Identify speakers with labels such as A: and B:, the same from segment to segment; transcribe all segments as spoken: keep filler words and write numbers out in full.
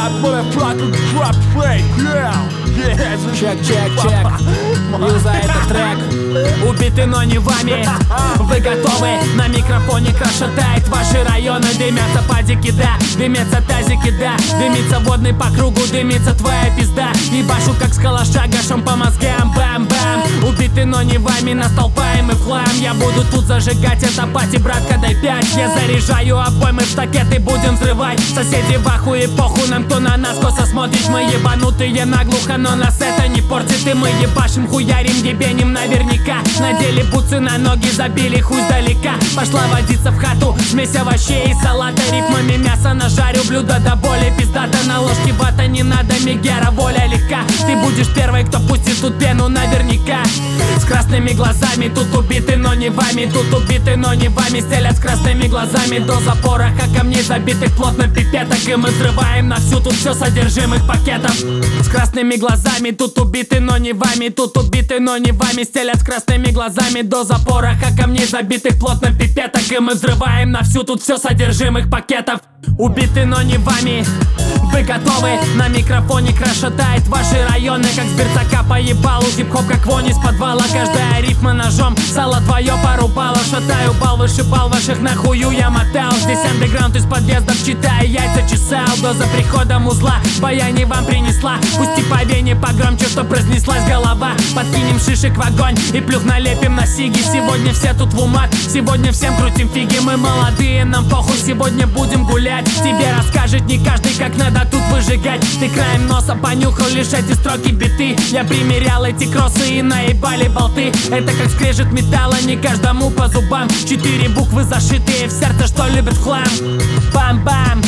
A: that motherfucking drop fake, yeah.
B: Чек, чек, чек. Юза этот трек. Убиты, но не вами. Вы готовы? На микрофоне крашатает. Ваши районы дымятся падики, да. Дымятся тазики, да. Дымится водный по кругу, дымится твоя пизда. Ебашу как с калаша, гашом по мозгам, бам-бам. Убиты, но не вами, настолпаем и флам. Я буду тут зажигать, это пати, братка, дай пять. Я заряжаю обоймы в штакет и будем взрывать. Соседи в ахуе, похуй нам, кто на нас косо смотрит. Мы ебанутые наглухо, но нас это не портит. И мы ебашим, хуярим, ебеним наверняка. Надели бутсы на ноги, забили хуй сдалека. Пошла водиться в хату, смесь овощей и салата. Рифмами мясо нажарю, блюдо до боли пиздата. На ложке вата не надо, мегера, воля легка. Ты будешь первой, кто пустит тут пену наверняка. С красными глазами, тут убиты, но не вами. Тут убиты, но не вами, стелят с красными глазами. До запора, как камней забитых плотно пипеток. И мы взрываем на всю тут все содержимых пакетов. С красными глазами, тут убиты, но не вами. Тут убиты, но не вами, стелят с красными глазами. До запора, как камней забитых плотно пипеток. И мы взрываем на всю тут все содержимых пакетов. Убиты, но не вами. Вы готовы? На микрофоне крашатает ваши районы, как с берцака по ебалу. Хип-хоп как вонь из подвала, каждая рифма ножом. Сало твое порубало, шатаю бал, вышибал ваших нахую я мотал. Здесь андеграунд из подъездов, читая яйца чесал. Доза приходом узла, баяни вам принесла. Пусти по вене погромче, чтоб разнеслась голова. Подкинем шишек в огонь и плюх налепим на сиги. Сегодня все тут в умах, сегодня всем крутим фиги. Мы молодые, нам похуй, сегодня будем гулять. Тебе расскажет не каждый, как надо тут выжигать. Ты краем носа понюхал лишь эти строки биты. Я примерял эти кроссы и наебали болты. Это как скрежет металла, не каждому по зубам. Четыре буквы зашитые в сердце, что любят в хлам. Бам-бам.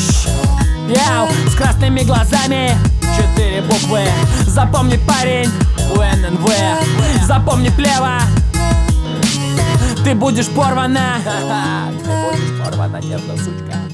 B: Яу, с красными глазами. Четыре буквы. Запомни, парень. У эн эн вэ. Запомни, плева. Ты будешь порвана.
A: Ты будешь порвана, нежно, сучка.